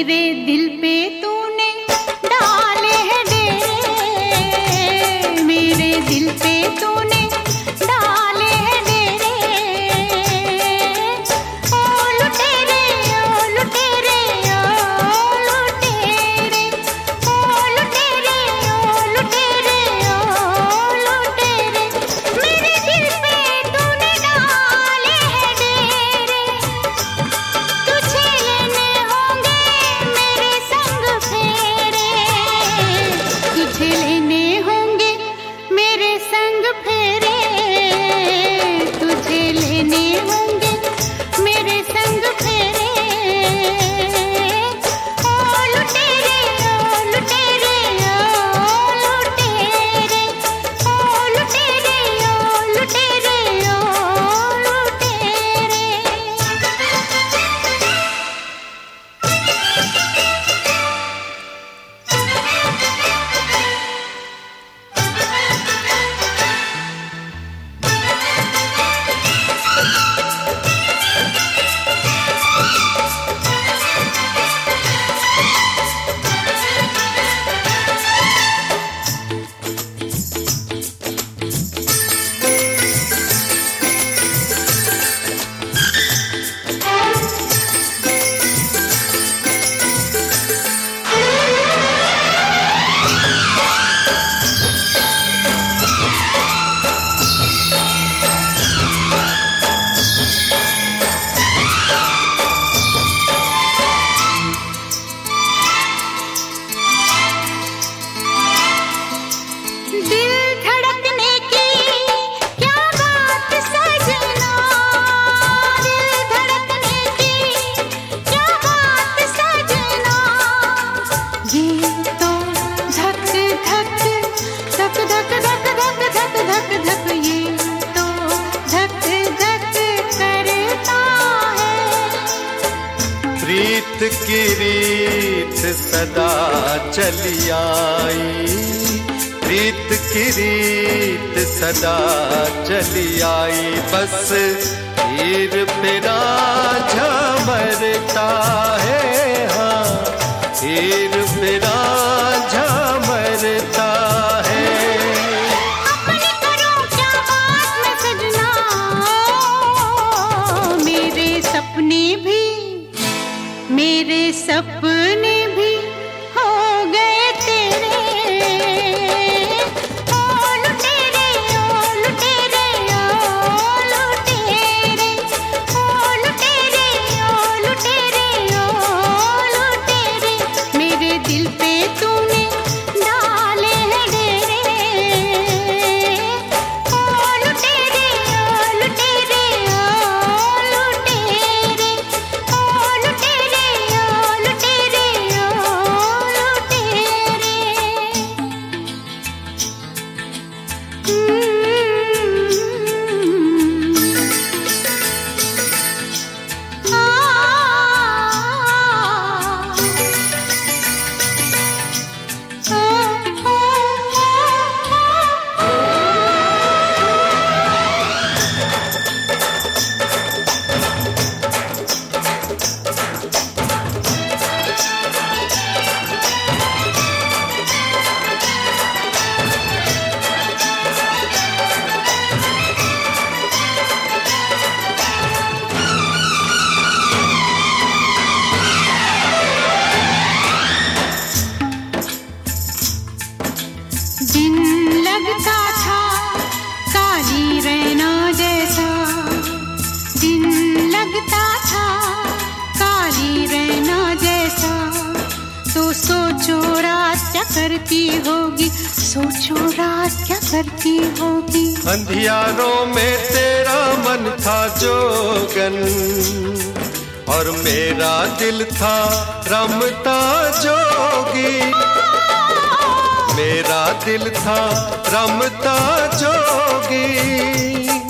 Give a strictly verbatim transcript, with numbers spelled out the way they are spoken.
मेरे दिल पे तूने डाले हैं डेरे, मेरे दिल पे तूने डाले हैं डेरे। ओ लुटेरे ओ लुटेरे ओ लुटेरे, ओ लुटेरे ओ लुटेरे ओ लुटेरे, मेरे दिल पे तूने डाले हैं डेरे। तुझे लेने होंगे मेरे संग फेरे, तुझे लेने होंगे मेरे संग फेरे, तुझे लेने होंगे मेरे संग फेरे। ओ लुटेरे ओ लुटेरे ओ लुटेरे, ओ लुटेरे ओ लुटेरे ओ लुटेरे। दिल धड़कने की क्या बात सजना, दिल धड़कने की क्या बात सजना, ये तो धक धक धक धक धक धक धक धक धक, ये तो धक धक करता है। प्रीत की रीत सदा चली आई, प्रीत की रीत सदा चली आई, बस हीर पे रांझा मरता है, हाँ हीर पे रांझा मरता है। अपनी करो क्या बात मैं सजना, मेरे सपने भी मेरे सपने भी हो गए तेरे। ओ लुटेरे ओ लुटेरे ओ लुटेरे, ओ लुटेरे ओ लुटेरे ओ लुटेरे, मेरे दिल पे तूने डाले हैं डेरे। ओ लुटेरे ओ लुटेरे ओ लुटेरे, ओ लुटेरे ओ लुटेरे ओ लुटेरे। आ दिन लगता था काली रैना जैसा, दिन लगता था काली रैना जैसा, तो सोचो रात क्या करती होगी, सोचो रात क्या करती होगी। अंधियारों में तेरा मन था जोगन, और मेरा दिल था रमता जोगी, मेरा दिल था रमता जोगी।